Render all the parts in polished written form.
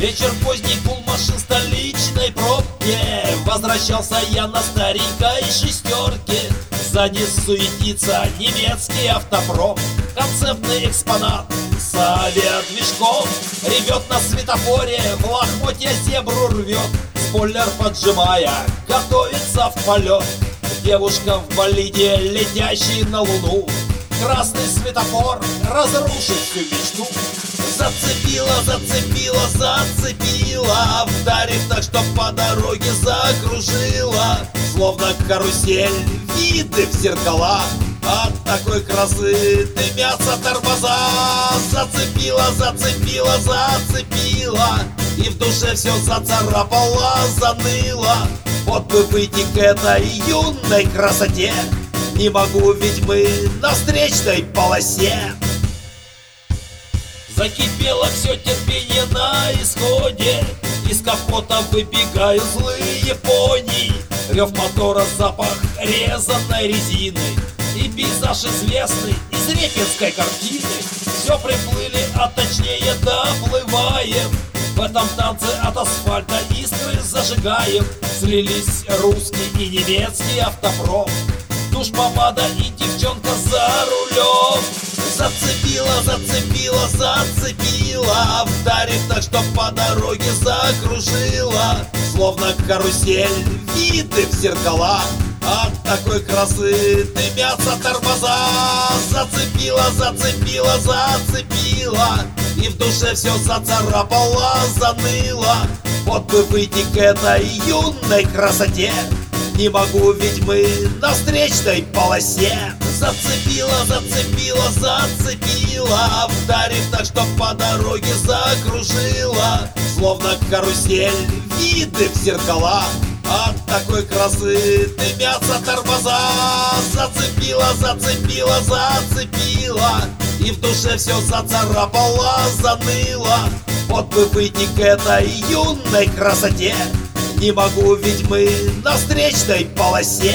Вечер поздний, гул машин в столичной пробке. Возвращался я на старенькой шестерке. Сзади суетится немецкий автопром. Концертный экспонат с авиадвижком. Ревет на светофоре, в лохмотья зебру рвет. Спойлер поджимая, готовится в полет. Девушка в болиде, летящий на луну. Красный светофор разрушит всю мечту. Зацепила, зацепила, зацепила. Вдарив так, что по дороге закружила. Словно карусель, виды в зеркала. От такой красы дымятся тормоза. Зацепила, зацепила, зацепила. И в душе все зацарапала, заныло. Вот бы выйти к этой юной красоте. Не могу, ведь мы на встречной полосе. Закипело все, терпение на исходе. Из капота выбегают злые пони. Рев мотора, запах резаной резины. И пейзаж известный из репинской картины. Все приплыли, а точнее доплываем. В этом танце от асфальта искры зажигаем. Слились русский и немецкий автопром. Душ, помада и девчонка за рулем. Зацепила, зацепила, зацепила. Вдарив так, что по дороге закружила. Словно карусель, виды в зеркала. От такой красы дымятся тормоза. Зацепила, зацепила, зацепила. И в душе все зацарапала, заныло. Вот бы выйти к этой юной красоте. Не могу, ведь мы на встречной полосе. Зацепила, зацепила, зацепила. Вдарив так, что по дороге закружила. Словно карусель, виды в зеркала. От такой красы дымятся тормоза. Зацепила, зацепила, зацепила. И в душе все зацарапала, заныло. Вот бы выйти к этой юной красоте. Не могу, ведь мы на встречной полосе.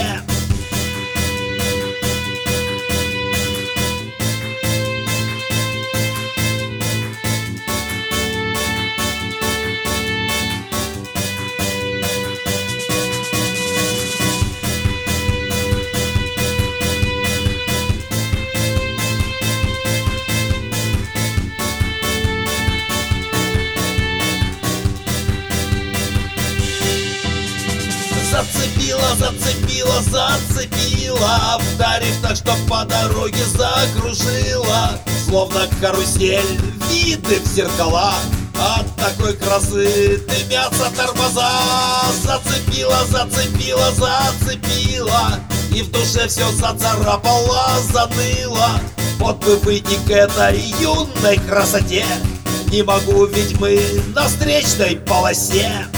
Зацепила, зацепила, зацепила. Вдарив так, что по дороге закружила. Словно карусель, виды в зеркала. От такой красы дымятся тормоза. Зацепила, зацепила, зацепила. И в душе все зацарапала, заныло. Вот бы выйти к этой юной красоте. Не могу, ведь мы на встречной полосе.